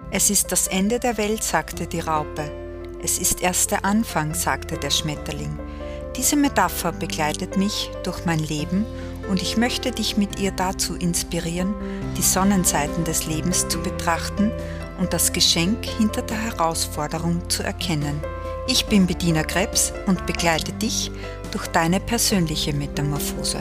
Es ist das Ende der Welt, sagte die Raupe. Es ist erst der Anfang, sagte der Schmetterling. Diese Metapher begleitet mich durch mein Leben und ich möchte dich mit ihr dazu inspirieren, die Sonnenseiten des Lebens zu betrachten und das Geschenk hinter der Herausforderung zu erkennen. Ich bin Bettina Krebs und begleite dich durch deine persönliche Metamorphose.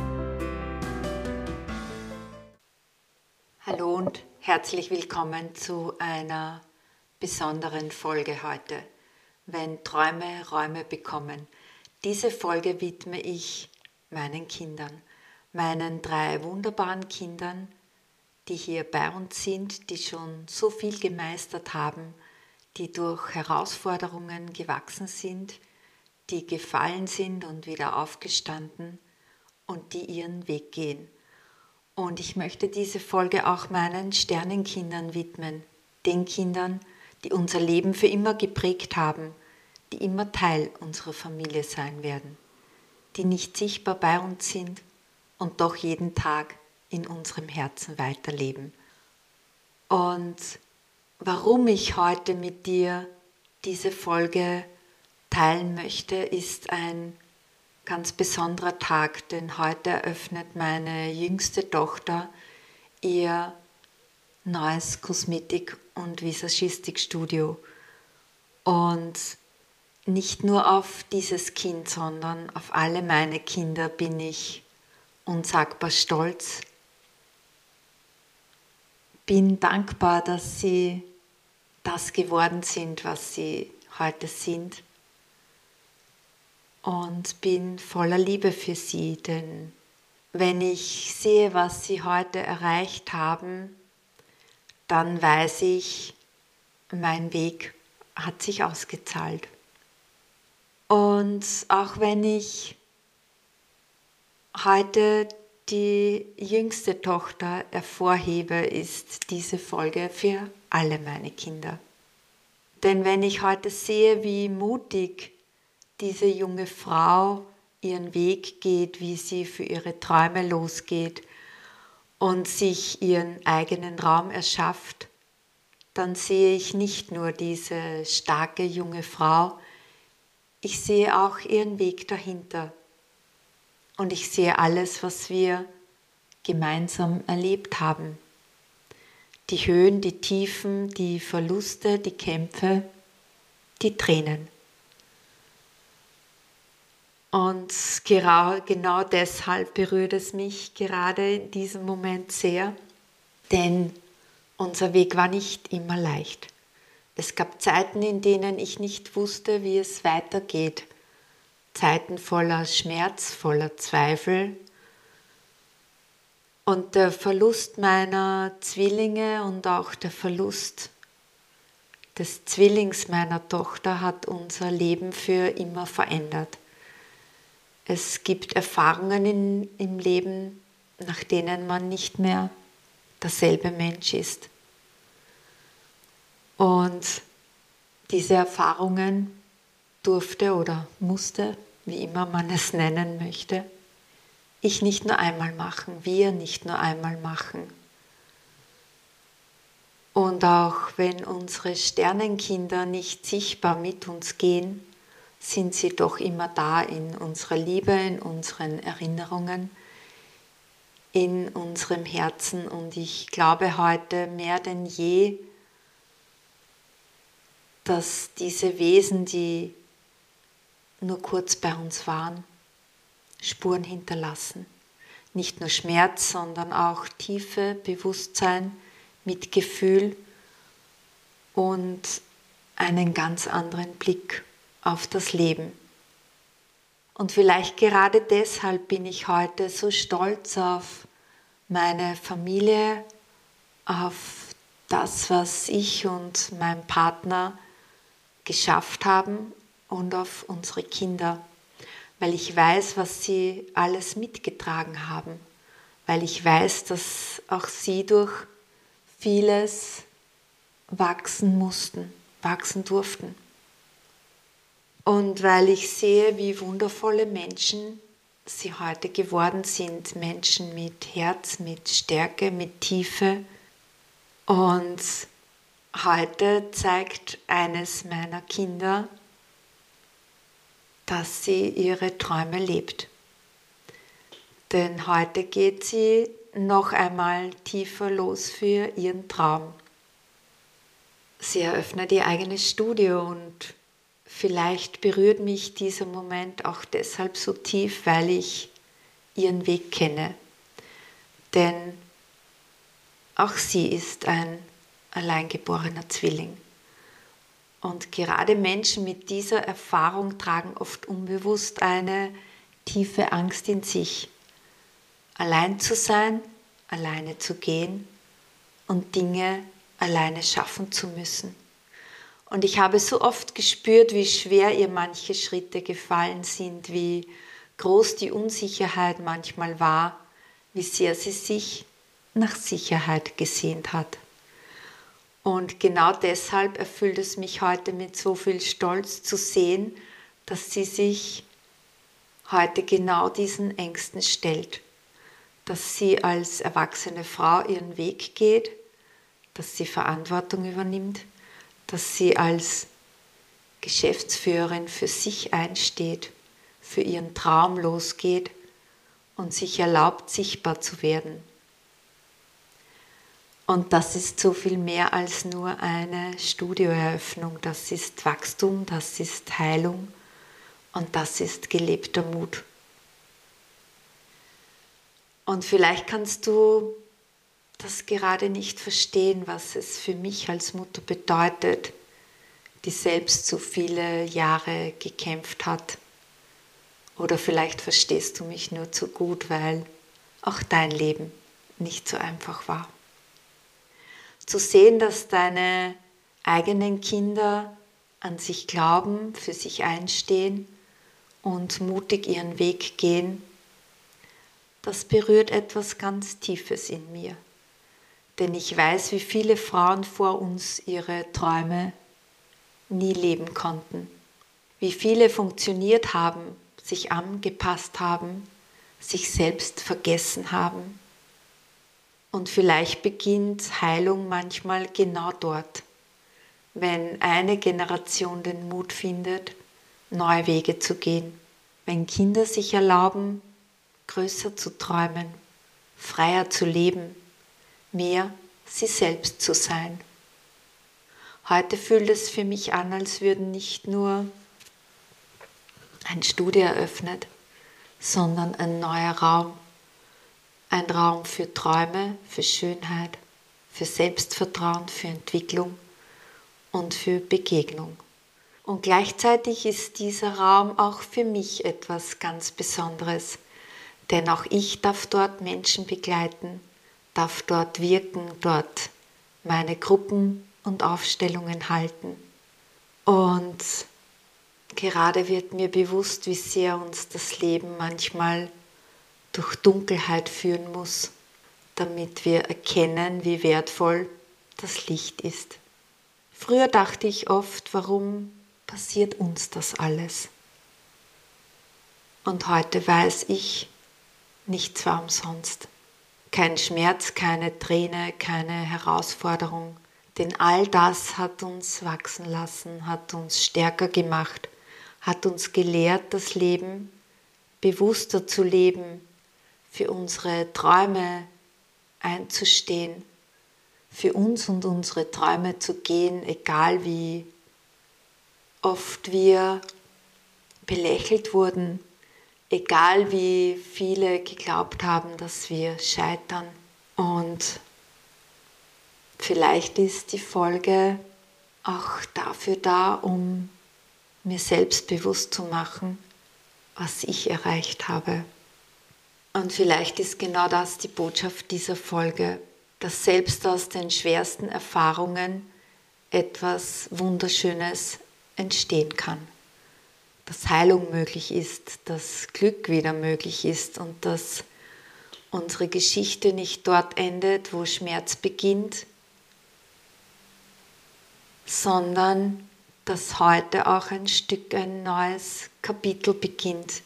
Hallo und herzlich willkommen zu einer besonderen Folge heute, wenn Träume Räume bekommen. Diese Folge widme ich meinen Kindern, meinen 3 wunderbaren Kindern, die hier bei uns sind, die schon so viel gemeistert haben, die durch Herausforderungen gewachsen sind, die gefallen sind und wieder aufgestanden und die ihren Weg gehen. Und ich möchte diese Folge auch meinen Sternenkindern widmen, den Kindern, die unser Leben für immer geprägt haben, die immer Teil unserer Familie sein werden, die nicht sichtbar bei uns sind und doch jeden Tag in unserem Herzen weiterleben. Und warum ich heute mit dir diese Folge teilen möchte, ist ein ganz besonderer Tag, denn heute eröffnet meine jüngste Tochter ihr neues Kosmetik- und Visagistikstudio. Und nicht nur auf dieses Kind, sondern auf alle meine Kinder bin ich unsagbar stolz. Bin dankbar, dass sie das geworden sind, was sie heute sind. Und bin voller Liebe für sie, denn wenn ich sehe, was sie heute erreicht haben, dann weiß ich, mein Weg hat sich ausgezahlt. Und auch wenn ich heute die jüngste Tochter hervorhebe, ist diese Folge für alle meine Kinder. Denn wenn ich heute sehe, wie mutig diese junge Frau ihren Weg geht, wie sie für ihre Träume losgeht und sich ihren eigenen Raum erschafft, dann sehe ich nicht nur diese starke junge Frau, ich sehe auch ihren Weg dahinter. Und ich sehe alles, was wir gemeinsam erlebt haben. Die Höhen, die Tiefen, die Verluste, die Kämpfe, die Tränen. Und genau deshalb berührt es mich gerade in diesem Moment sehr, denn unser Weg war nicht immer leicht. Es gab Zeiten, in denen ich nicht wusste, wie es weitergeht. Zeiten voller Schmerz, voller Zweifel. Und der Verlust meiner Zwillinge und auch der Verlust des Zwillings meiner Tochter hat unser Leben für immer verändert. Es gibt Erfahrungen im Leben, nach denen man nicht mehr derselbe Mensch ist. Und diese Erfahrungen durfte oder musste, wie immer man es nennen möchte, ich nicht nur einmal machen, wir nicht nur einmal machen. Und auch wenn unsere Sternenkinder nicht sichtbar mit uns gehen, sind sie doch immer da in unserer Liebe, in unseren Erinnerungen, in unserem Herzen. Und ich glaube heute mehr denn je, dass diese Wesen, die nur kurz bei uns waren, Spuren hinterlassen. Nicht nur Schmerz, sondern auch Tiefe, Bewusstsein, Mitgefühl und einen ganz anderen Blick auf das Leben. Und vielleicht gerade deshalb bin ich heute so stolz auf meine Familie, auf das, was ich und mein Partner geschafft haben und auf unsere Kinder, weil ich weiß, was sie alles mitgetragen haben, weil ich weiß, dass auch sie durch vieles wachsen mussten, wachsen durften. Und weil ich sehe, wie wundervolle Menschen sie heute geworden sind, Menschen mit Herz, mit Stärke, mit Tiefe. Und Heute zeigt eines meiner Kinder, dass sie ihre Träume lebt. Denn heute geht sie noch einmal tiefer los für ihren Traum. Sie eröffnet ihr eigenes Studio und vielleicht berührt mich dieser Moment auch deshalb so tief, weil ich ihren Weg kenne. Denn auch sie ist ein alleingeborener Zwilling. Und gerade Menschen mit dieser Erfahrung tragen oft unbewusst eine tiefe Angst in sich, allein zu sein, alleine zu gehen und Dinge alleine schaffen zu müssen. Und ich habe so oft gespürt, wie schwer ihr manche Schritte gefallen sind, wie groß die Unsicherheit manchmal war, wie sehr sie sich nach Sicherheit gesehnt hat. Und genau deshalb erfüllt es mich heute mit so viel Stolz zu sehen, dass sie sich heute genau diesen Ängsten stellt, dass sie als erwachsene Frau ihren Weg geht, dass sie Verantwortung übernimmt, dass sie als Geschäftsführerin für sich einsteht, für ihren Traum losgeht und sich erlaubt, sichtbar zu werden. Und das ist so viel mehr als nur eine Studioeröffnung. Das ist Wachstum, das ist Heilung und das ist gelebter Mut. Und vielleicht kannst du das gerade nicht verstehen, was es für mich als Mutter bedeutet, die selbst so viele Jahre gekämpft hat. Oder vielleicht verstehst du mich nur zu gut, weil auch dein Leben nicht so einfach war. Zu sehen, dass deine eigenen Kinder an sich glauben, für sich einstehen und mutig ihren Weg gehen, das berührt etwas ganz Tiefes in mir. Denn ich weiß, wie viele Frauen vor uns ihre Träume nie leben konnten. Wie viele funktioniert haben, sich angepasst haben, sich selbst vergessen haben. Und vielleicht beginnt Heilung manchmal genau dort, wenn eine Generation den Mut findet, neue Wege zu gehen. Wenn Kinder sich erlauben, größer zu träumen, freier zu leben, mehr sie selbst zu sein. Heute fühlt es für mich an, als würden nicht nur ein Studio eröffnet, sondern ein neuer Raum. Ein Raum für Träume, für Schönheit, für Selbstvertrauen, für Entwicklung und für Begegnung. Und gleichzeitig ist dieser Raum auch für mich etwas ganz Besonderes, denn auch ich darf dort Menschen begleiten, darf dort wirken, dort meine Gruppen und Aufstellungen halten. Und gerade wird mir bewusst, wie sehr uns das Leben manchmal durch Dunkelheit führen muss, damit wir erkennen, wie wertvoll das Licht ist. Früher dachte ich oft, warum passiert uns das alles? Und heute weiß ich, nichts war umsonst. Kein Schmerz, keine Träne, keine Herausforderung. Denn all das hat uns wachsen lassen, hat uns stärker gemacht, hat uns gelehrt, das Leben bewusster zu leben, für unsere Träume einzustehen, für uns und unsere Träume zu gehen, egal wie oft wir belächelt wurden, egal wie viele geglaubt haben, dass wir scheitern. Und vielleicht ist die Folge auch dafür da, um mir selbst bewusst zu machen, was ich erreicht habe. Und vielleicht ist genau das die Botschaft dieser Folge, dass selbst aus den schwersten Erfahrungen etwas Wunderschönes entstehen kann. Dass Heilung möglich ist, dass Glück wieder möglich ist und dass unsere Geschichte nicht dort endet, wo Schmerz beginnt, sondern dass heute auch ein Stück ein neues Kapitel beginnt.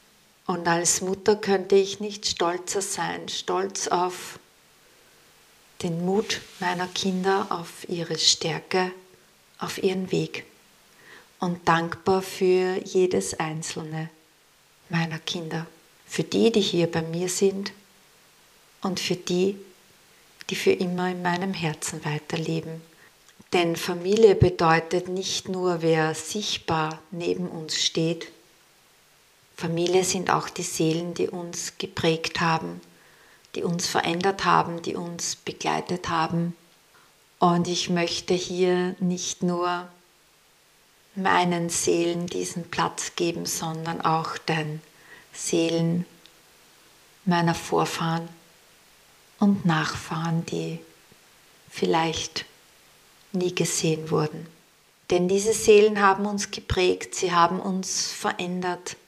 Und als Mutter könnte ich nicht stolzer sein, stolz auf den Mut meiner Kinder auf ihre Stärke, auf ihren Weg und dankbar für jedes einzelne meiner Kinder, für die, die hier bei mir sind und für die, die für immer in meinem Herzen weiterleben. Denn Familie bedeutet nicht nur, wer sichtbar neben uns steht. Familie sind auch die Seelen, die uns geprägt haben, die uns verändert haben, die uns begleitet haben. Und ich möchte hier nicht nur meinen Seelen diesen Platz geben, sondern auch den Seelen meiner Vorfahren und Nachfahren, die vielleicht nie gesehen wurden. Denn diese Seelen haben uns geprägt, sie haben uns verändert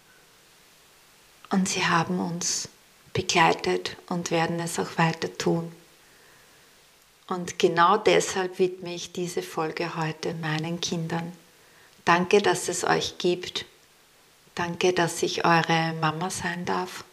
und sie haben uns begleitet und werden es auch weiter tun. Und genau deshalb widme ich diese Folge heute meinen Kindern. Danke, dass es euch gibt. Danke, dass ich eure Mama sein darf.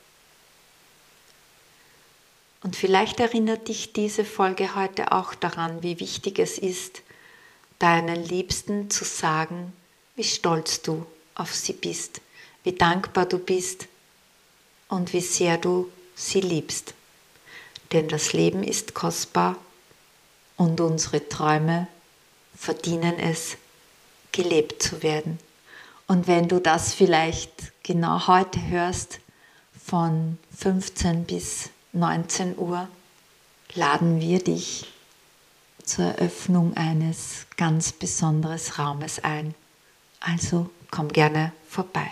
Und vielleicht erinnert dich diese Folge heute auch daran, wie wichtig es ist, deinen Liebsten zu sagen, wie stolz du auf sie bist, wie dankbar du bist und wie sehr du sie liebst. Denn das Leben ist kostbar und unsere Träume verdienen es, gelebt zu werden. Und wenn du das vielleicht genau heute hörst, von 15 bis 19 Uhr, laden wir dich zur Eröffnung eines ganz besonderen Raumes ein. Also komm gerne vorbei.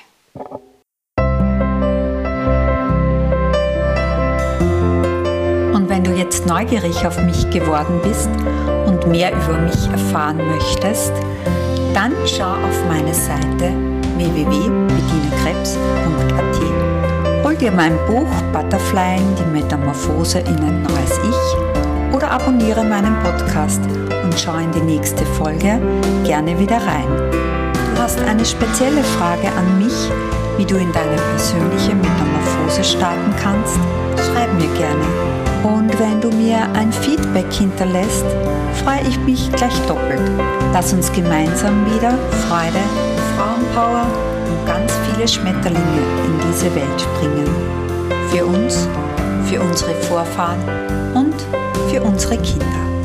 Und wenn du jetzt neugierig auf mich geworden bist und mehr über mich erfahren möchtest, dann schau auf meine Seite www.bettinakrebs.at. Hol dir mein Buch Butterfly, die Metamorphose in ein neues Ich oder abonniere meinen Podcast und schau in die nächste Folge gerne wieder rein. Du hast eine spezielle Frage an mich, wie du in deine persönliche Metamorphose starten kannst? Schreib mir gerne. Und wenn du mir ein Feedback hinterlässt, freue ich mich gleich doppelt. Lass uns gemeinsam wieder Freude, Frauenpower und ganz viele Schmetterlinge in diese Welt bringen. Für uns, für unsere Vorfahren und für unsere Kinder.